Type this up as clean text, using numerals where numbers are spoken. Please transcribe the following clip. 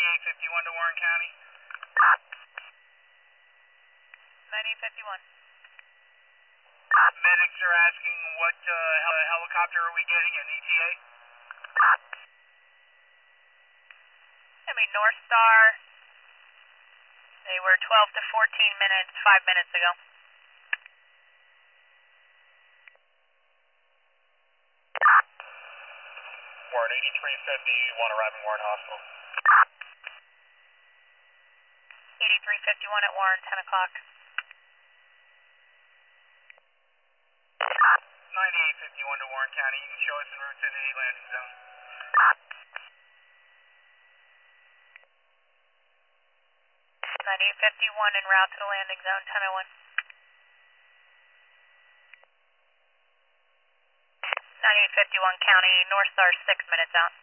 9851 to Warren County. 9851. Medics are asking what helicopter are we getting in ETA? North Star. They were 12 to 14 minutes, 5 minutes ago. Warren 8351 arriving Warren Hospital. 8351 at Warren, 10 o'clock. 9851 to Warren County. You can show us en route to the landing zone. 9851 en route to the landing zone, 10:01. 9851 County, North Star 6 minutes out.